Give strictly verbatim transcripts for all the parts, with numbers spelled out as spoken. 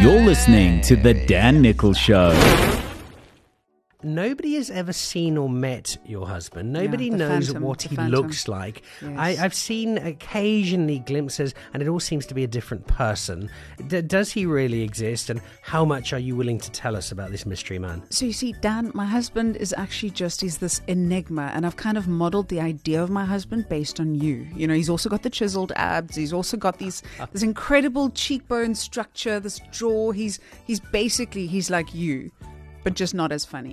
You're listening to The Dan Nichols Show. Nobody has ever seen or met your husband. Nobody Yeah, the knows phantom, what the he phantom. looks like. Yes. I, I've seen occasionally glimpses, and it all seems to be a different person. D- does he really exist, and how much are you willing to tell us about this mystery man? So you see, Dan, my husband is actually just, he's this enigma, and I've kind of modeled the idea of my husband based on you. You know, he's also got the chiseled abs, he's also got these this incredible cheekbone structure, this jaw. He's he's basically, he's like you, but just not as funny.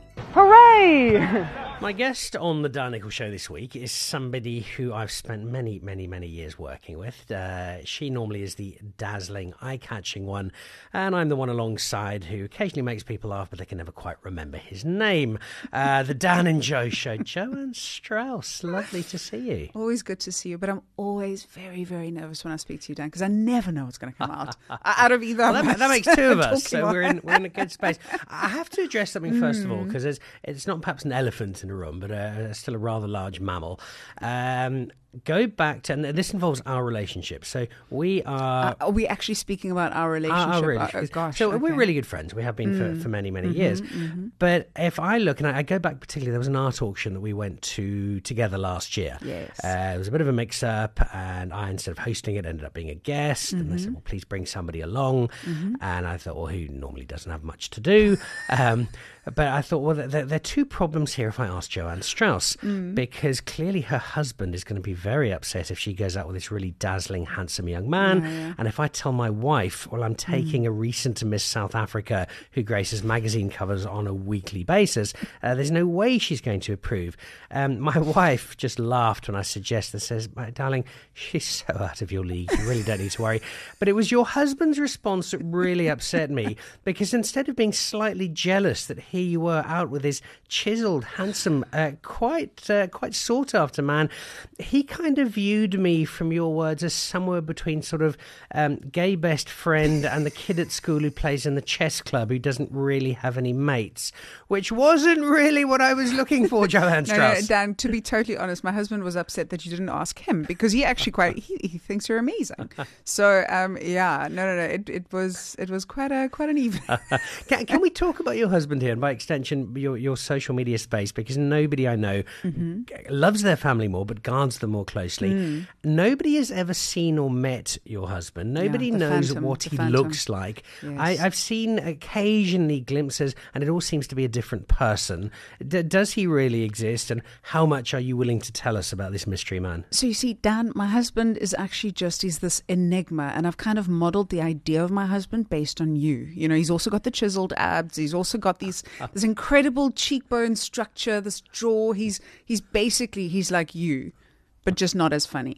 Hooray! My guest on the Dan Nichols Show this week is somebody who I've spent many, many, many years working with. Uh, she normally is the dazzling, eye-catching one, and I'm the one alongside who occasionally makes people laugh, but they can never quite remember his name. Uh, the Dan and Joe Show. Joanne Strauss, lovely to see you. Always good to see you, but I'm always very, very nervous when I speak to you, Dan, because I never know what's going to come out out of either Well, of that, us. that makes two of us, Talking so we're in about- we're in a good space. I have to address something first of all, because it's, it's not perhaps an elephant in a room, but uh, still a rather large mammal. Um, go back to, and this involves our relationship. So we are. Uh, are we actually speaking about our Our- relationship? our Oh, relationship. oh, gosh, so okay. we're really good friends. We have been for, for many, many years. But if I look, and I, I go back particularly, there was an art auction that we went to together last year. Yes. Uh, it was a bit of a mix-up, and I, instead of hosting it, ended up being a guest. And they said, well, please bring somebody along. And I thought, well, who normally doesn't have much to do? Um, but I thought, well, there, there are two problems here if I ask Joanne Strauss, because clearly her husband is going to be very upset if she goes out with this really dazzling, handsome young man. Yeah, yeah. And if I tell my wife, well, I'm taking a recent Miss South Africa who graces magazine covers on a weekly basis, uh, there's no way she's going to approve. Um, my wife just laughed when I suggested, says, my darling, she's so out of your league. You really don't need to worry. But it was your husband's response that really upset me, because instead of being slightly jealous that here you were out with this chiseled, handsome, uh, quite uh, quite sought after man, he kind of viewed me, from your words, as somewhere between sort of um, gay best friend and the kid at school who plays in the chess club who doesn't really have any mates, which wasn't really what I was looking for, Joanne No, no, Strauss. Dan, to be totally honest, my husband was upset that you didn't ask him, because he actually quite he, he thinks you're amazing. So um, yeah, no, no, no, it, it was it was quite a quite an evening. Can, can we talk about your husband here, and by extension, your, your social media space? Because nobody I know Mm-hmm. loves their family more, but guards them more closely. Mm. Nobody has ever seen or met your husband. Nobody the knows phantom, what the he phantom. looks like. Yes. I, I've seen occasionally glimpses, and it all seems to be a different person. D- does he really exist, and how much are you willing to tell us about this mystery man? So you see, Dan, my husband is actually just, he's this enigma, and I've kind of modeled the idea of my husband based on you. You know, he's also got the chiseled abs, he's also got these this incredible cheekbone structure, this jaw. He's he's basically, he's like you, but just not as funny.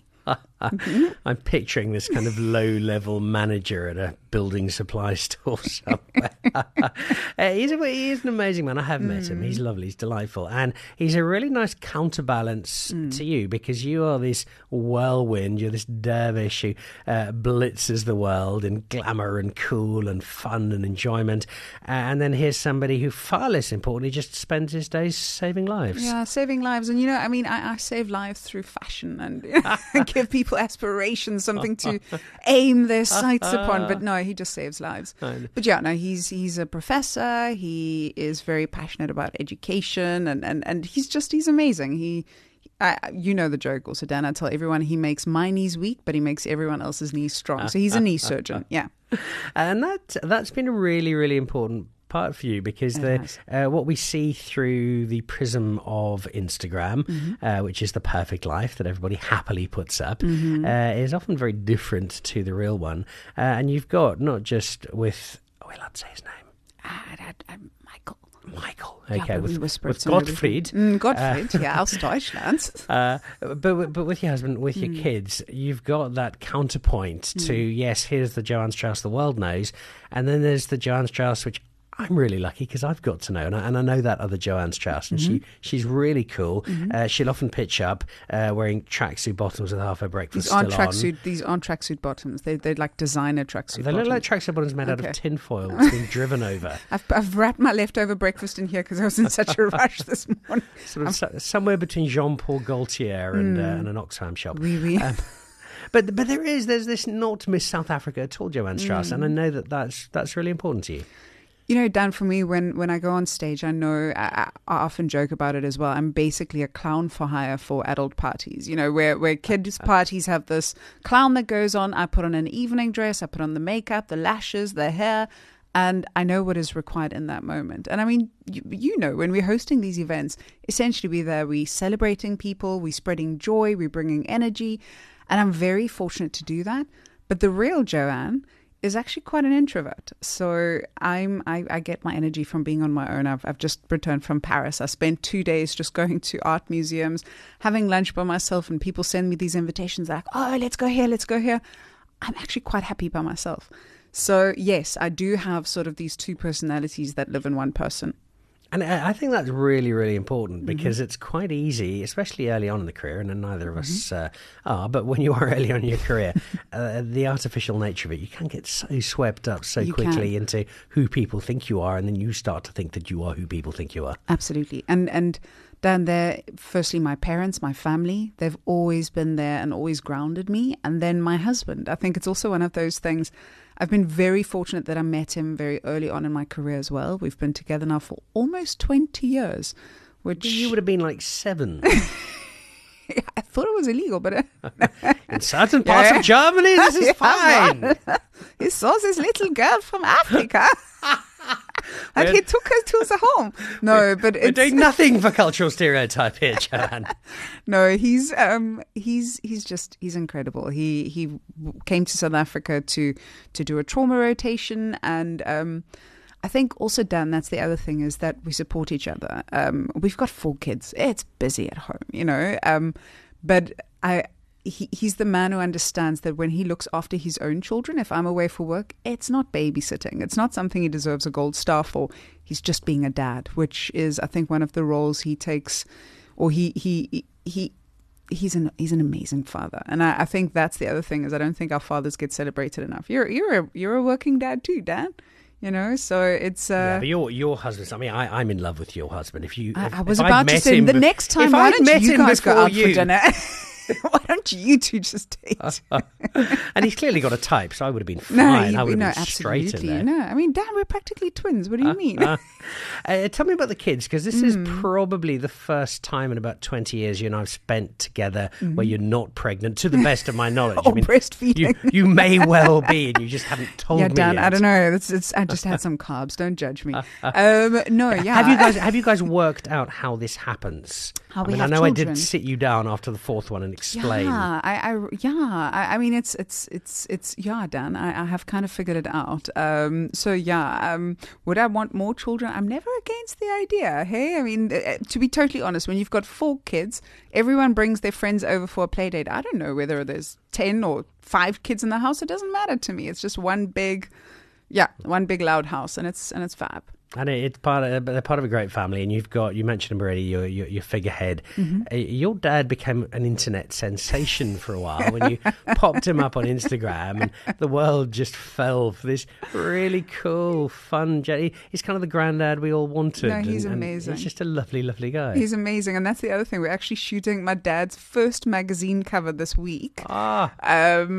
I'm picturing this kind of low-level manager at a building supply store somewhere. uh, he's, a, he is an amazing man. I have met him. He's lovely. He's delightful. And he's a really nice counterbalance to you, because you are this whirlwind. You're this dervish who uh, blitzes the world in glamour and cool and fun and enjoyment. Uh, and then here's somebody who, far less importantly, just spends his days saving lives. Yeah, saving lives. And, you know, I mean, I, I save lives through fashion and you know, give people aspirations, something to aim their sights upon. But no, he just saves lives. But yeah, no, he's he's a professor. He is very passionate about education, and, and, and he's just, he's amazing. He, I, you know the joke also, Dan. I tell everyone he makes my knees weak, but he makes everyone else's knees strong. So he's a knee surgeon. Yeah. And that, that's been a really, really important part for you, because the uh, what we see through the prism of Instagram, mm-hmm. uh, which is the perfect life that everybody happily puts up, mm-hmm. uh, is often very different to the real one. Uh, and you've got, not just with, oh, we'll not say his name. Uh, uh, Michael. Michael, Yeah, okay, but we with, whisper with it so nobody Gottfried. can- Mm, Gottfried, yeah, aus Deutschland. Uh, but but with your husband, with your kids, you've got that counterpoint to, yes, here's the Joanne Strauss the world knows, and then there's the Joanne Strauss which I'm really lucky because I've got to know, and I, and I know that other Joanne Strauss, and mm-hmm. she she's really cool. Mm-hmm. Uh, she'll often pitch up uh, wearing tracksuit bottoms with half her breakfast These aren't still on. tracksuit. These aren't tracksuit bottoms. They they're like designer tracksuit. They look bottoms. like tracksuit bottoms made out Okay. of tinfoil that's been driven over. I've I've wrapped my leftover breakfast in here because I was in such a rush this morning. Sort of so, somewhere between Jean Paul Gaultier and, mm. uh, and an Oxfam shop. Oui, oui. Um, but but there is there's this not Miss South Africa at all, Joanne Strauss, Mm. and I know that that's that's really important to you. You know, Dan, for me, when, when I go on stage, I know I, I often joke about it as well. I'm basically a clown for hire for adult parties, you know, where, where kids' parties have this clown that goes on. I put on an evening dress, I put on the makeup, the lashes, the hair, and I know what is required in that moment. And I mean, you, you know, when we're hosting these events, essentially we're there, we're celebrating people, we're spreading joy, we're bringing energy. And I'm very fortunate to do that. But the real Joanne is actually quite an introvert. So I'm I, I get my energy from being on my own. I've I've just returned from Paris. I spent two days just going to art museums, having lunch by myself, and people send me these invitations like, oh, let's go here, let's go here. I'm actually quite happy by myself. So yes, I do have sort of these two personalities that live in one person. And I think that's really, really important because mm-hmm. it's quite easy, especially early on in the career, and neither of us mm-hmm. uh, are, but when you are early on in your career, uh, the artificial nature of it, you can get so swept up so you quickly can. into who people think you are, and then you start to think that you are who people think you are. Absolutely. And, and Dan, there, firstly, my parents, my family, they've always been there and always grounded me. And then my husband, I think it's also one of those things. I've been very fortunate that I met him very early on in my career as well. We've been together now for almost twenty years, which... You would have been like seven. I thought it was illegal, but... in certain parts yeah. of Germany, this is yeah, fine. He saw this little girl from Africa. And he took her to the home. No, but We're it's doing nothing for cultural stereotype here, Joanne. No, he's um he's he's just he's incredible. He he came to South Africa to to do a trauma rotation, and um I think also, Dan, that's the other thing, is that we support each other. Um we've got four kids. It's busy at home, you know. Um but I He, he's the man who understands that when he looks after his own children, if I'm away for work, it's not babysitting. It's not something he deserves a gold star for. He's just being a dad, which is, I think, one of the roles he takes, or he he he he's an he's an amazing father. And I, I think that's the other thing, is I don't think our fathers get celebrated enough. You're you're a you're a working dad too, Dan. You know, so it's... Uh, yeah, but your your husband... I mean, I, I'm in love with your husband. If you, if, I, I was if about to say, the next time, why don't you guys go out you, for dinner? Why don't you two just date? Uh, uh, and he's clearly got a type, so I would have been fine. No, I you, would have no, been straight in absolutely. there. No, I mean, Dan, we're practically twins. What do you uh, mean? Uh, uh, tell me about the kids, because this mm. is probably the first time in about twenty years you and I have spent together mm. where you're not pregnant, to the best of my knowledge. or I mean, breastfeeding. You, you may well be, and you just haven't told yeah, me Dan, yet. I don't know. It's, it's, I just had some carbs. Don't judge me. Um, no, yeah. Have you guys have you guys worked out how this happens? How we I mean, have I know children. I did sit you down after the fourth one and explain. Yeah, I, I yeah. I, I mean, it's it's it's it's yeah, Dan. I, I have kind of figured it out. Um, so yeah, um, would I want more children? I'm never against the idea. Hey, I mean, uh, to be totally honest, when you've got four kids, everyone brings their friends over for a play date. I don't know whether there's ten or five kids in the house. It doesn't matter to me. It's just one big, yeah, one big loud house, and it's and it's fab. And it's part of they're part of a great family, and you've got, you mentioned him already, your your, your figurehead. Mm-hmm. Uh, your dad became an internet sensation for a while when you popped him up on Instagram, and the world just fell for this really cool, fun. He's kind of the granddad we all wanted. No, he's and, amazing. And he's just a lovely, lovely guy. He's amazing, and that's the other thing. We're actually shooting my dad's first magazine cover this week. Ah, um,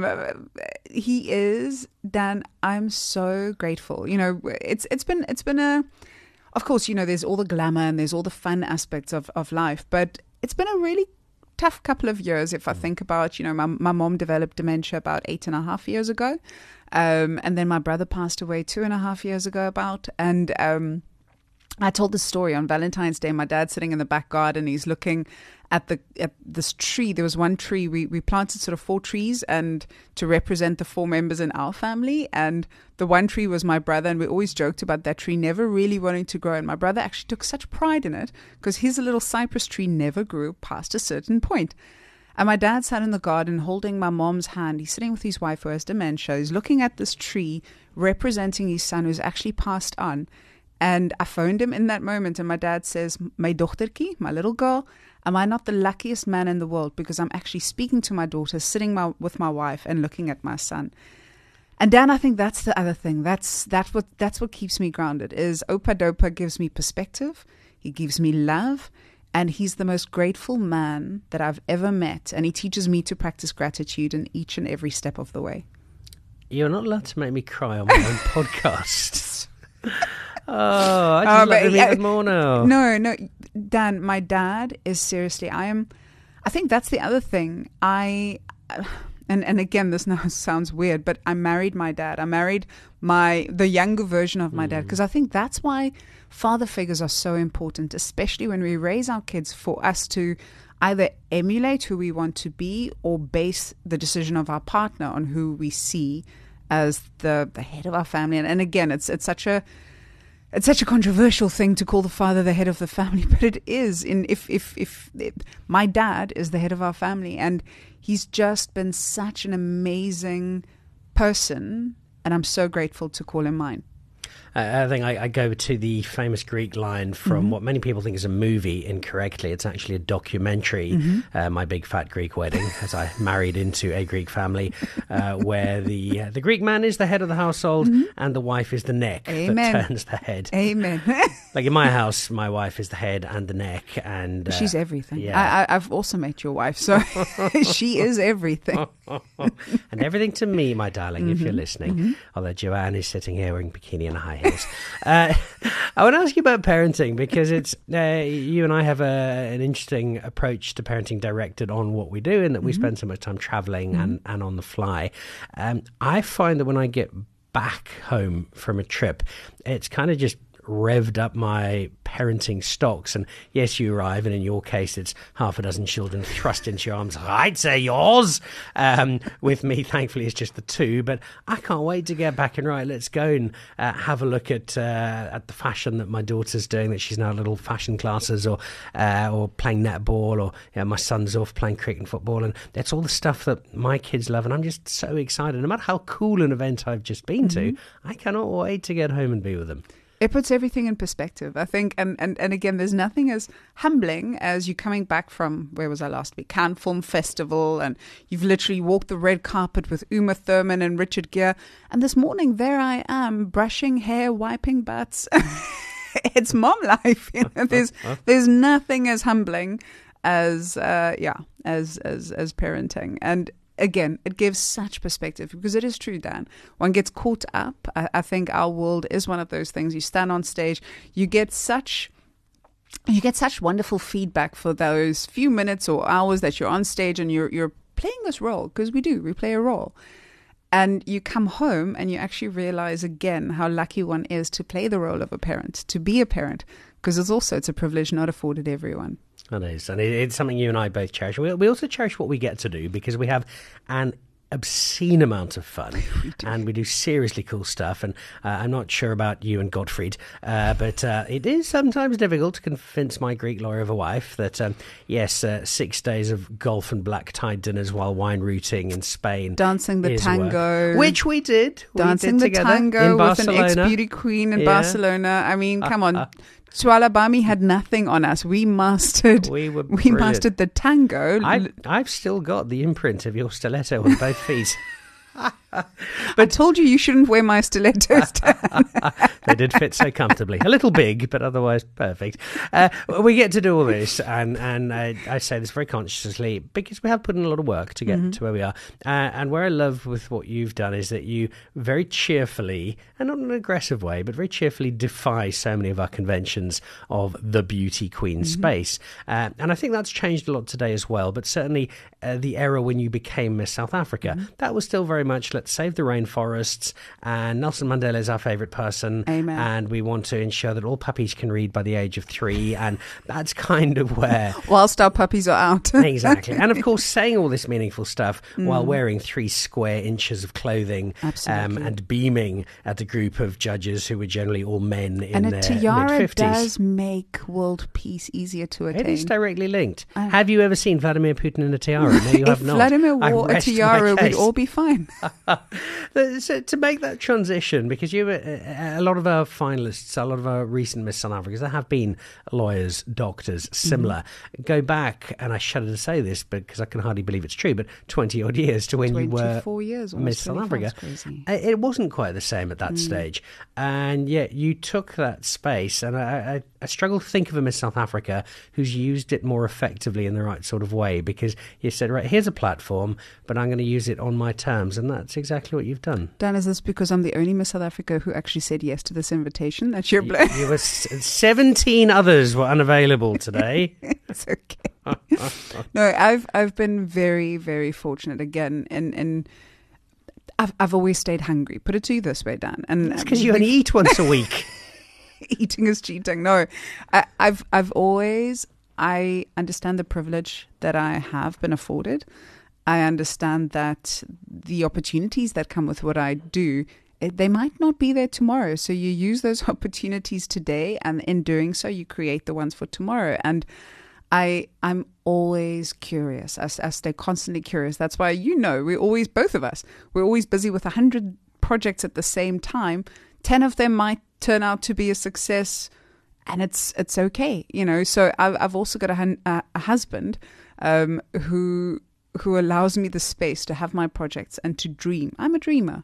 he is. Dan, I'm so grateful. You know, it's it's been it's been a, of course, you know, there's all the glamour and there's all the fun aspects of, of life, but it's been a really tough couple of years. If I think about, you know, my my mom developed dementia about eight and a half years ago, um, and then my brother passed away two and a half years ago about, and um, I told this story on Valentine's Day. My dad's sitting in the back garden. He's looking at the at this tree. There was one tree. We we planted sort of four trees, and to represent the four members in our family. And the one tree was my brother, and we always joked about that tree never really wanting to grow. And my brother actually took such pride in it because his little cypress tree never grew past a certain point. And my dad sat in the garden holding my mom's hand. He's sitting with his wife who has dementia. He's looking at this tree representing his son who's actually passed on. And I phoned him in that moment, and my dad says, my dochtertjie, my little girl, am I not the luckiest man in the world, because I'm actually speaking to my daughter, sitting my, with my wife and looking at my son. And Dan, I think that's the other thing. That's that's what that's what keeps me grounded, is Opa Dopa gives me perspective. He gives me love. And he's the most grateful man that I've ever met. And he teaches me to practice gratitude in each and every step of the way. You're not allowed to make me cry on my own podcast. Oh, I just Uh, love but, him yeah, even more now. No, no, Dan, my dad is seriously, I am, I think that's the other thing. I, and, and again, this now sounds weird, but I married my dad. I married my, the younger version of my dad, because I think that's why father figures are so important, especially when we raise our kids, for us to either emulate who we want to be or base the decision of our partner on who we see as the, the head of our family. And, and again, it's it's such a it's such a controversial thing to call the father the head of the family, but it is. In if if if it, my dad is the head of our family, and he's just been such an amazing person, and I'm so grateful to call him mine. Uh, I think I, I go to the famous Greek line from mm-hmm. what many people think is a movie incorrectly. It's actually a documentary, mm-hmm. uh, My Big Fat Greek Wedding, as I married into a Greek family, uh, where the uh, the Greek man is the head of the household mm-hmm. and the wife is the neck Amen. that turns the head. Amen. Like in my house, my wife is the head and the neck. and uh, She's everything. Yeah. I, I, I've also met your wife, so she is everything. And everything to me, my darling, mm-hmm. if you're listening. Mm-hmm. Although Joanne is sitting here wearing bikini and high heels. uh, I want to ask you about parenting, because it's uh, you and I have a, an interesting approach to parenting directed on what we do, in that we mm-hmm. spend so much time traveling mm-hmm. and, and on the fly. Um, I find that when I get back home from a trip, it's kind of just revved up my parenting stocks. And yes, you arrive, and in your case it's half a dozen children thrust into your arms. I'd say yours. Um, with me, thankfully, it's just the two, but I can't wait to get back and right, let's go and uh, have a look at uh, at the fashion that my daughter's doing, that she's now little fashion classes, or uh, or playing netball, or you know, my son's off playing cricket and football, and that's all the stuff that my kids love, and I'm just so excited. No matter how cool an event I've just been mm-hmm. to, I cannot wait to get home and be with them. It puts everything in perspective, I think. And, and, and again, there's nothing as humbling as you coming back from, where was I last week? Cannes Film Festival. And you've literally walked the red carpet with Uma Thurman and Richard Gere. And this morning, there I am, brushing hair, wiping butts. It's mom life. You know? There's there's nothing as humbling as, uh, yeah, as, as, as parenting. And again, it gives such perspective, because it is true, Dan. One gets caught up. I, I think our world is one of those things. You stand on stage, you get such, you get such wonderful feedback for those few minutes or hours that you're on stage and you're you're playing this role, because we do, we play a role. And you come home and you actually realize again how lucky one is to play the role of a parent, to be a parent, because it's also, it's a privilege not afforded everyone. It is, and it's something you and I both cherish. We, we also cherish what we get to do, because we have an obscene amount of fun, we and we do seriously cool stuff. And uh, I'm not sure about you and Gottfried, uh, but uh, it is sometimes difficult to convince my Greek lawyer of a wife that um, yes, uh, six days of golf and black tie dinners while wine routing in Spain, dancing the tango, work. Which we did, dancing we did the tango in with an ex-beauty queen in yeah. Barcelona. I mean, come on. Uh, uh, Tualabami had nothing on us. We mastered. We were. We mastered the tango. I've, I've still got the imprint of your stiletto on both feet. But I told you you shouldn't wear my stilettos. They did fit so comfortably. A little big, but otherwise perfect. Uh, we get to do all this, and and I, I say this very consciously, because we have put in a lot of work to get mm-hmm. to where we are. Uh, and where I love with what you've done is that you very cheerfully, and not in an aggressive way, but very cheerfully defy so many of our conventions of the beauty queen mm-hmm. space. Uh, and I think that's changed a lot today as well. But certainly uh, the era when you became Miss South Africa, mm-hmm. that was still very much, let's save the rainforests, and Nelson Mandela is our favourite person. Amen. And we want to ensure that all puppies can read by the age of three, and that's kind of where... Whilst our puppies are out. Exactly. And of course, saying all this meaningful stuff mm. while wearing three square inches of clothing um, and beaming at a group of judges who were generally all men in and their mid-fifties. And a tiara does make world peace easier to attain. It is directly linked. I... Have you ever seen Vladimir Putin in a tiara? No, you have if not. Vladimir wore a tiara, we'd all be fine. So to make that transition, because you, a lot of our finalists, a lot of our recent Miss South Africans, there have been lawyers, doctors, similar. Mm-hmm. Go back, and I shudder to say this because I can hardly believe it's true, but twenty odd years to when you were twenty-four years, Miss South Africa. It wasn't quite the same at that mm. stage, and yet you took that space. And I, I, I struggle to think of a Miss South Africa who's used it more effectively in the right sort of way, because you said, right, here's a platform, but I'm going to use it on my terms, and that's exactly what you've done. Dan, is this because I'm the only Miss South Africa who actually said yes to this invitation? That's your blame. You, you were seventeen others were unavailable today. It's okay. No, I've I've been very, very fortunate again, and and I've I've always stayed hungry. Put it to you this way, Dan, and it's because you only eat once a week. Eating is cheating. No, I, I've I've always I understand the privilege that I have been afforded. I understand that the opportunities that come with what I do, it, they might not be there tomorrow. So you use those opportunities today, and in doing so, you create the ones for tomorrow. And I I'm always curious. I, I stay constantly curious. That's why, you know, we're always, both of us, we're always busy with a hundred projects at the same time. Ten of them might turn out to be a success, and it's it's okay, you know. So I've I've also got a, a, a husband um, who who allows me the space to have my projects and to dream. I'm a dreamer.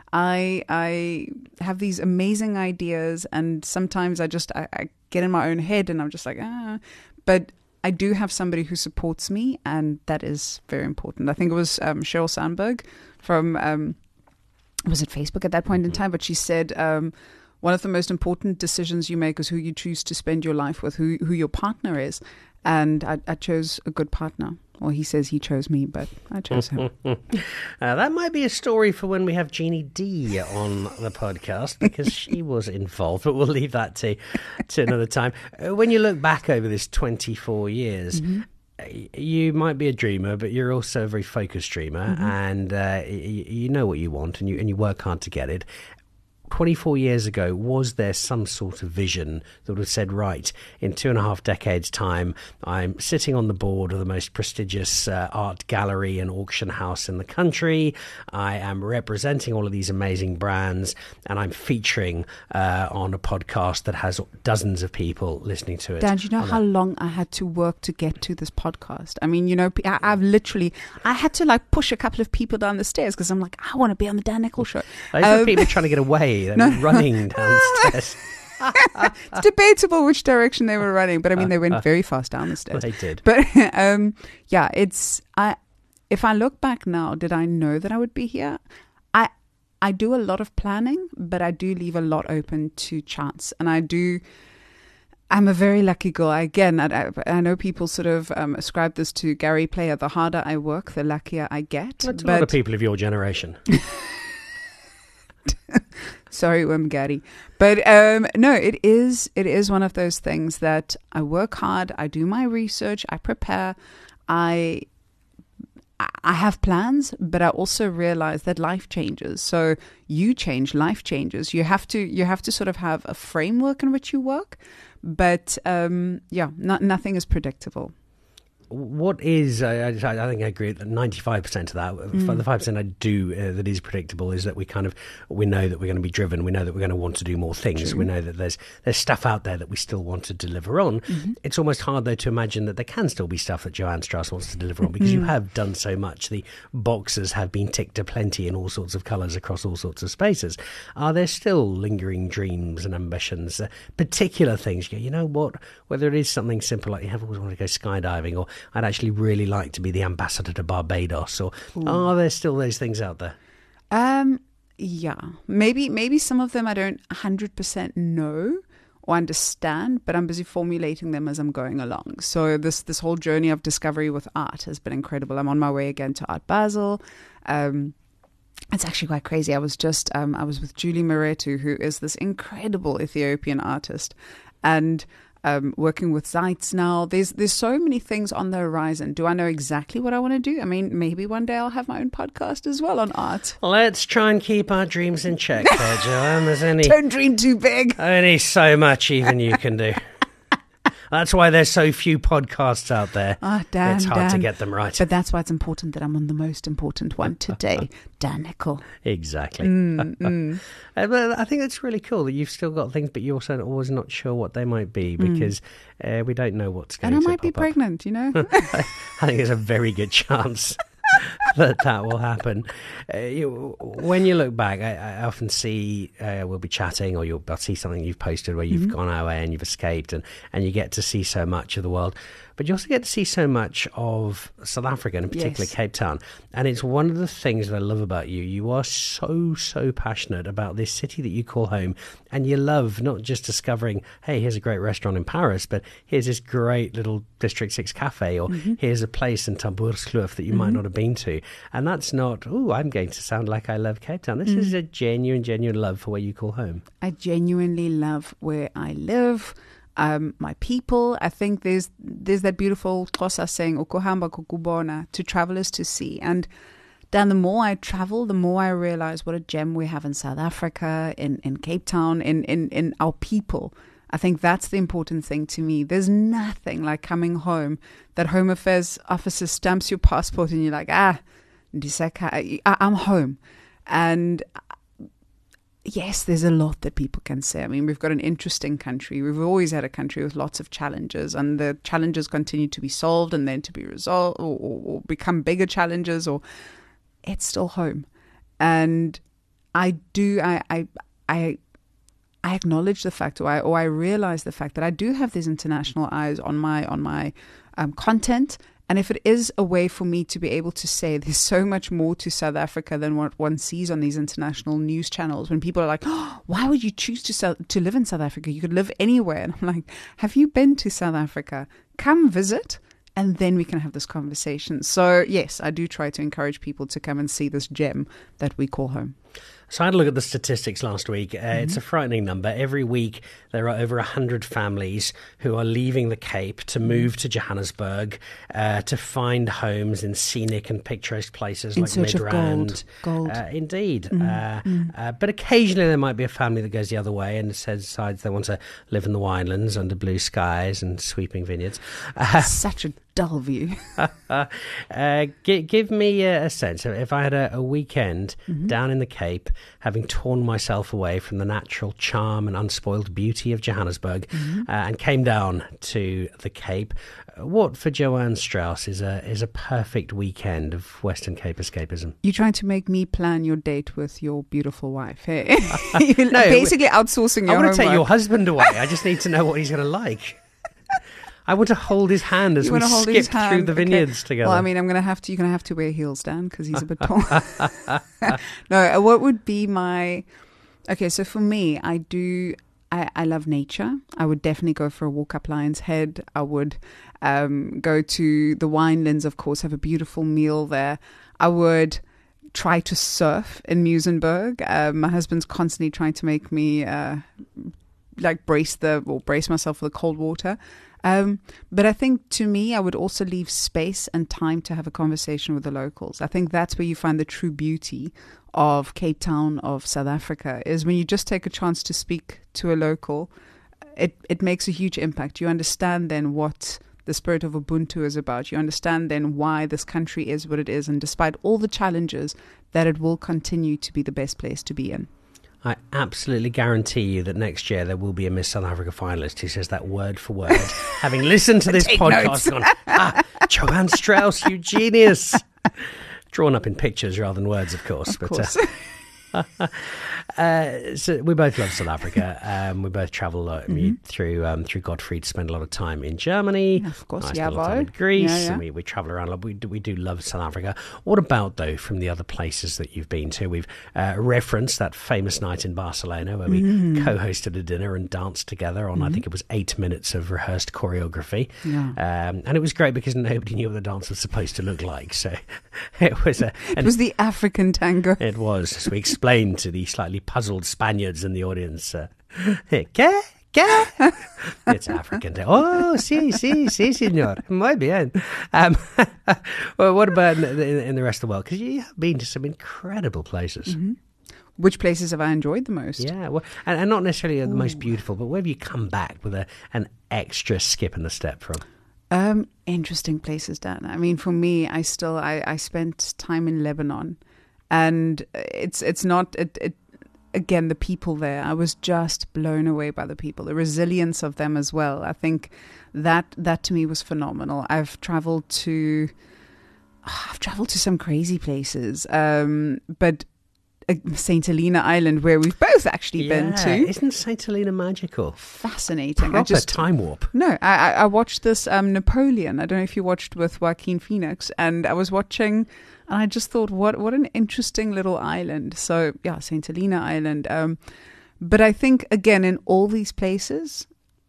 I I have these amazing ideas, and sometimes I just I, I get in my own head, and I'm just like ah. But I do have somebody who supports me, and that is very important. I think it was um, Sheryl Sandberg from um, was it Facebook at that point in time, but she said. Um, One of the most important decisions you make is who you choose to spend your life with, who who your partner is. And I, I chose a good partner. Well, he says he chose me, but I chose him. uh, that might be a story for when we have Jeannie D on the podcast, because she was involved, but we'll leave that to, to another time. Uh, when you look back over this twenty-four years, mm-hmm. you might be a dreamer, but you're also a very focused dreamer, mm-hmm. and uh, you, you know what you want, and you and you work hard to get it. twenty-four years ago, was there some sort of vision that would have said, right, in two and a half decades' time, I'm sitting on the board of the most prestigious uh, art gallery and auction house in the country, I am representing all of these amazing brands, and I'm featuring uh, on a podcast that has dozens of people listening to it. Dan, do you know how that? long I had to work to get to this podcast? I mean, you know, I, I've literally, I had to like push a couple of people down the stairs because I'm like, I want to be on the Dan Nichols Show. Those um, are people trying to get away. They're no. running downstairs. It's debatable which direction they were running, but I mean, they went very fast down the stairs. They did. But um, yeah, it's I. If I look back now, did I know that I would be here? I I do a lot of planning, but I do leave a lot open to chance, and I do. I'm a very lucky girl. Again, I, I know people sort of um, ascribe this to Gary Player. The harder I work, the luckier I get. That's but, a lot of people of your generation. Sorry, Wim Gary. But um, no, it is it is one of those things that I work hard, I do my research, I prepare, I I have plans, but I also realize that life changes. So you change, life changes. You have to you have to sort of have a framework in which you work. But um, yeah, not, nothing is predictable. What is, I, I think I agree that ninety-five percent of that, mm. the five percent I do uh, that is predictable is that we kind of, we know that we're going to be driven, we know that we're going to want to do more things, True. we know that there's there's stuff out there that we still want to deliver on. Mm-hmm. It's almost hard though to imagine that there can still be stuff that Joanne Strauss wants to deliver on, because mm. you have done so much. The boxes have been ticked to plenty in all sorts of colours across all sorts of spaces. Are there still lingering dreams and ambitions, uh, particular things, you go, you know what, whether it is something simple like you have always wanted to go skydiving, or I'd actually really like to be the ambassador to Barbados, or Ooh. Are there still those things out there? Um, yeah, maybe maybe some of them I don't one hundred percent know or understand, but I'm busy formulating them as I'm going along. So this this whole journey of discovery with art has been incredible. I'm on my way again to Art Basel. Um, it's actually quite crazy. I was just um, I was with Julie Moretu, who is this incredible Ethiopian artist, and Um, working with Zeitz now. There's there's so many things on the horizon. Do I know exactly what I want to do? I mean, maybe one day I'll have my own podcast as well on art. Let's try and keep our dreams in check there, Joanne. There's only Don't dream too big. Only so much even you can do. That's why there's so few podcasts out there. Ah, Dan, it's hard Dan. to get them right. But that's why it's important that I'm on the most important one today, Dan Nicol. Exactly. Mm, mm. Uh, but I think it's really cool that you've still got things, but you're also always not sure what they might be because mm. uh, we don't know what's going and to I might be pop pregnant, up. you know? I think there's a very good chance that that will happen. Uh, you, when you look back, I, I often see uh, we'll be chatting, or you'll I'll see something you've posted where you've mm-hmm. gone away and you've escaped, and, and you get to see so much of the world. But you also get to see so much of South Africa, and in particular yes. Cape Town. And it's one of the things that I love about you. You are so, so passionate about this city that you call home. And you love not just discovering, hey, here's a great restaurant in Paris, but here's this great little District six cafe, or mm-hmm. here's a place in Tamboerskloof that you mm-hmm. might not have been to. And that's not, oh, I'm going to sound like I love Cape Town. This mm. is a genuine, genuine love for where you call home. I genuinely love where I live. Um, my people. I think there's there's that beautiful Xhosa saying, "Ukuhamba kukubona," to travel is to see. And Dan, the more I travel, the more I realize what a gem we have in South Africa, in, in Cape Town, in, in, in our people. I think that's the important thing to me. There's nothing like coming home, that Home Affairs officer stamps your passport and you're like, ah, I'm home. And yes, there's a lot that people can say. I mean, we've got an interesting country. We've always had a country with lots of challenges, and the challenges continue to be solved and then to be resolved, or, or, or become bigger challenges, or it's still home. And I do, I, I, I, I acknowledge the fact, or I, or I realize the fact that I do have these international eyes on my, on my um, content. And if it is a way for me to be able to say there's so much more to South Africa than what one sees on these international news channels, when people are like, oh, why would you choose to South, to live in South Africa? You could live anywhere. And I'm like, have you been to South Africa? Come visit, and then we can have this conversation. So yes, I do try to encourage people to come and see this gem that we call home. So I had a look at the statistics last week. Uh, mm-hmm. It's a frightening number. Every week there are over one hundred families who are leaving the Cape to move to Johannesburg uh, to find homes in scenic and picturesque places in like search Midrand. Of gold. gold. Uh, indeed. Mm-hmm. Uh, mm-hmm. uh, but occasionally there might be a family that goes the other way and says, decides they want to live in the winelands under blue skies and sweeping vineyards. Uh, Such a dull view. uh, give, give me a, a sense. If I had a, a weekend mm-hmm. down in the Cape, having torn myself away from the natural charm and unspoiled beauty of Johannesburg, mm-hmm. uh, and came down to the Cape, what for Joanne Strauss is a is a perfect weekend of Western Cape escapism? You're trying to make me plan your date with your beautiful wife. Hey? You're no, basically outsourcing your I want to homework. take your husband away. I just need to know what he's going to like. I want to hold his hand as you we skip through the vineyards okay. together. Well, I mean, I'm going to have to. You're going to have to wear heels, Dan, because he's a bit tall. No, what would be my? Okay, so for me, I do. I, I love nature. I would definitely go for a walk up Lion's Head. I would um, go to the winelands, of course, have a beautiful meal there. I would try to surf in Muizenberg. Uh, my husband's constantly trying to make me uh, like brace the or brace myself for the cold water. Um, but I think to me, I would also leave space and time to have a conversation with the locals. I think that's where you find the true beauty of Cape Town, of South Africa, is when you just take a chance to speak to a local. It, it makes a huge impact. You understand then what the spirit of Ubuntu is about. You understand then why this country is what it is. And despite all the challenges, that it will continue to be the best place to be in. I absolutely guarantee you that next year there will be a Miss South Africa finalist who says that word for word, having listened to this Take podcast, gone, ah, Joanne Strauss, you genius. Drawn up in pictures rather than words, of course. Of but, course. Uh, uh, so we both love South Africa. Um, we both travel uh, mm-hmm. through um, through Gottfried, spend a lot of time in Germany. Yeah, of course, I yeah, spend a lot of time in Greece, yeah, yeah. and we, we travel around a lot. We do, we do love South Africa. What about, though, from the other places that you've been to? We've uh, referenced that famous night in Barcelona where we mm. co-hosted a dinner and danced together on, mm-hmm. I think it was eight minutes of rehearsed choreography. Yeah. Um, and it was great because nobody knew what the dance was supposed to look like. So it was a... It was the African tango. It was. So we explained to the slightly puzzled Spaniards in the audience, uh, ¿Qué? ¿Qué? It's African. Oh, sí, sí, sí, señor. Muy bien. Um, well, what about in the, in the rest of the world? Because you have been to some incredible places. Mm-hmm. which places have I enjoyed the most? Yeah, well, and, and not necessarily the Ooh. most beautiful, but where have you come back with a an extra skip and a step from? Um, interesting places, Dan. I mean, for me, I still I, I spent time in Lebanon, and it's it's not it, it again the people there. I was just blown away by the people, the resilience of them as well. I think that that to me was phenomenal. I've traveled to I've traveled to some crazy places, um, but. Saint Helena Island, where we've both actually yeah, been to. Isn't Saint Helena magical? Fascinating. Proper I just, time warp. No, I, I watched this um, Napoleon. I don't know if you watched with Joaquin Phoenix, and I was watching, and I just thought, what what an interesting little island. So yeah, Saint Helena Island. Um, but I think again, in all these places,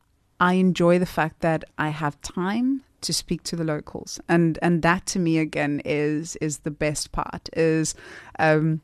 I enjoy the fact that I have time to speak to the locals, and and that to me again is is the best part. Is um.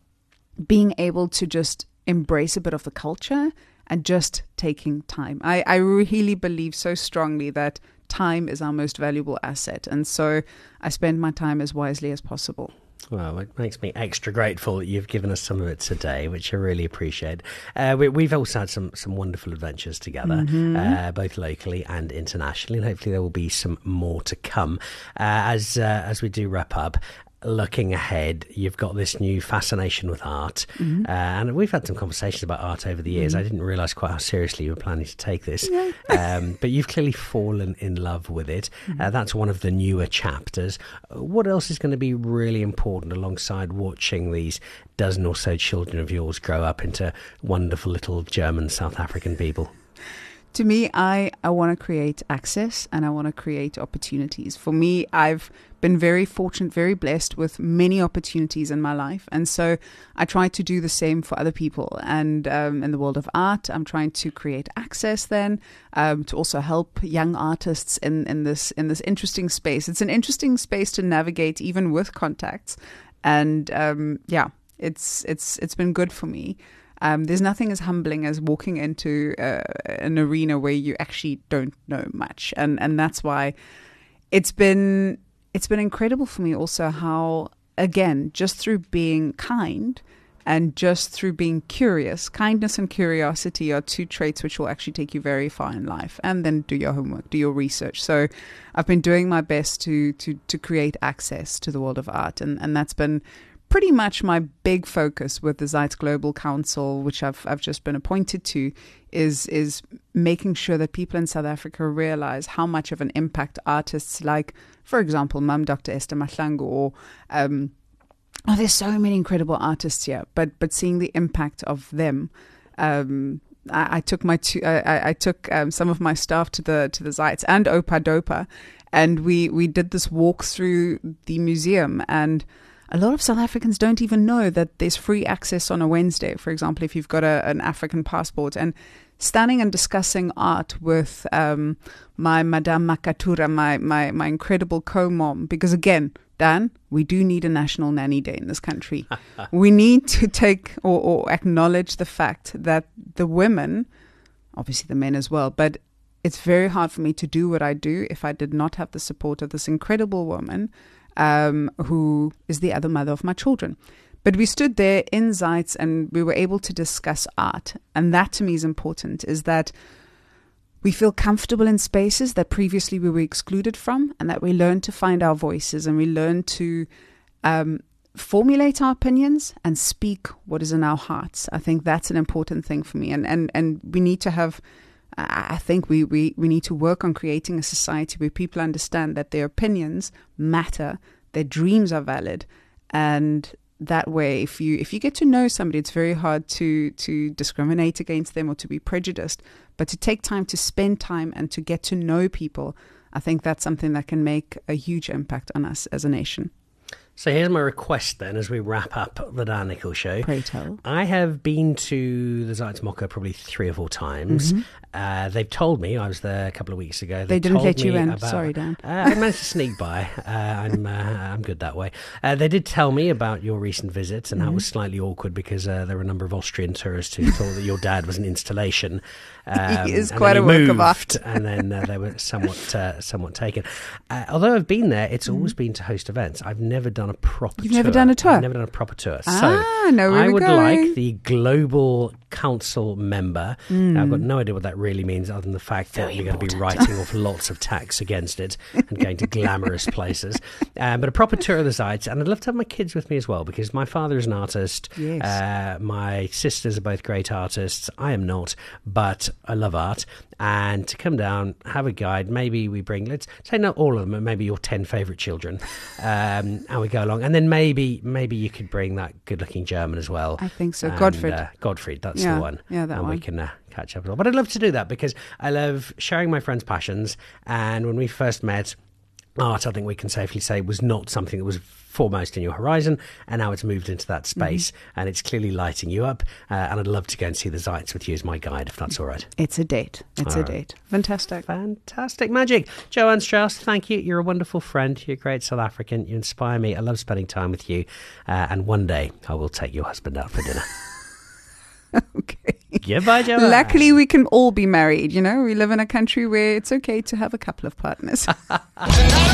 being able to just embrace a bit of the culture and just taking time. I, I really believe so strongly that time is our most valuable asset. And so I spend my time as wisely as possible. Well, it makes me extra grateful that you've given us some of it today, which I really appreciate. Uh, we, we've also had some, some wonderful adventures together, mm-hmm. uh, both locally and internationally, and hopefully there will be some more to come. Uh, as uh, as we do wrap up, looking ahead, you've got this new fascination with art, mm-hmm. uh, and we've had some conversations about art over the years. Mm-hmm. I didn't realise quite how seriously you were planning to take this, yeah. um, but you've clearly fallen in love with it. Mm-hmm. Uh, that's one of the newer chapters. What else is going to be really important alongside watching these dozen or so children of yours grow up into wonderful little German South African people? To me, I, I want to create access and I want to create opportunities. For me, I've been very fortunate, very blessed with many opportunities in my life. And so I try to do the same for other people. And um, in the world of art, I'm trying to create access then um, to also help young artists in, in this in this interesting space. It's an interesting space to navigate even with contacts. And um, yeah, it's it's it's been good for me. Um, there's nothing as humbling as walking into uh, an arena where you actually don't know much, and and that's why it's been it's been incredible for me. Also, how again, just through being kind and just through being curious, kindness and curiosity are two traits which will actually take you very far in life. And then do your homework, do your research. So, I've been doing my best to to to create access to the world of art, and and that's been pretty much my big focus with the Zeitz Global Council, which I've I've just been appointed to, is is making sure that people in South Africa realize how much of an impact artists like, for example, Mum Doctor Esther Mahlangu, or um, oh, there's so many incredible artists here, but but seeing the impact of them. Um, I, I took my two, I, I took um, some of my staff to the to the Zeitz and Opa Dopa, and we we did this walk through the museum. And a lot of South Africans don't even know that there's free access on a Wednesday, for example, if you've got a, an African passport. And standing and discussing art with um, my Madame Makatura, my, my, my incredible co-mom, because again, Dan, we do need a National Nanny Day in this country. We need to take or, or acknowledge the fact that the women, obviously the men as well, but it's very hard for me to do what I do if I did not have the support of this incredible woman, Um, who is the other mother of my children. But we stood there in Zeitz and we were able to discuss art. And that to me is important, is that we feel comfortable in spaces that previously we were excluded from, and that we learn to find our voices and we learn to um, formulate our opinions and speak what is in our hearts. I think that's an important thing for me. And, and, and we need to have I think we, we, we need to work on creating a society where people understand that their opinions matter, their dreams are valid, and that way, if you if you get to know somebody, it's very hard to to discriminate against them or to be prejudiced. But to take time to spend time and to get to know people, I think that's something that can make a huge impact on us as a nation. So here's my request then, as we wrap up the Dan Nicholl Show. Pray tell. I have been to the Zeitz Mocha probably three or four times. Mm-hmm. Uh, they've told me, I was there a couple of weeks ago. They didn't told let you me in. about- Sorry, Dan. Uh, I managed to sneak by. Uh, I'm uh, I'm good that way. Uh, they did tell me about your recent visit, and mm-hmm. that was slightly awkward because uh, there were a number of Austrian tourists who thought that your dad was an installation. Um, he is and quite then a he work of moved, art. and then uh, they were somewhat uh, somewhat taken. Uh, although I've been there, it's always been to host events. I've never done a proper You've tour. never done a tour? I've never done a proper tour. Ah, so no, where I we're would going. like the Global Council member. Mm. Now, I've got no idea what that really means other than the fact Very that you're going to be important. writing off lots of tax against it and going to glamorous places. Um, but a proper tour of the sites. And I'd love to have my kids with me as well because my father is an artist. Yes. Uh, my sisters are both great artists. I am not, but I love art. And to come down, have a guide. Maybe we bring, let's say not all of them, but maybe your ten favourite children. Um, and we go along. And then maybe maybe you could bring that good-looking German as well. I think so. And, Godfried. Uh, Godfried, that's Yeah, the one. yeah, that and one. we can uh, catch up as well. But I'd love to do that because I love sharing my friends' passions. And when we first met, art, I think we can safely say, was not something that was foremost in your horizon, and now it's moved into that space, mm-hmm. and it's clearly lighting you up. Uh, and I'd love to go and see the sites with you as my guide, if that's all right. It's a date. It's All a right. date. Fantastic. Fantastic magic. Joanne Strauss, thank you. You're a wonderful friend. You're a great South African. You inspire me. I love spending time with you. Uh, and one day I will take your husband out for dinner. Okay. Goodbye, Joanne. Luckily, we can all be married. You know, we live in a country where it's okay to have a couple of partners.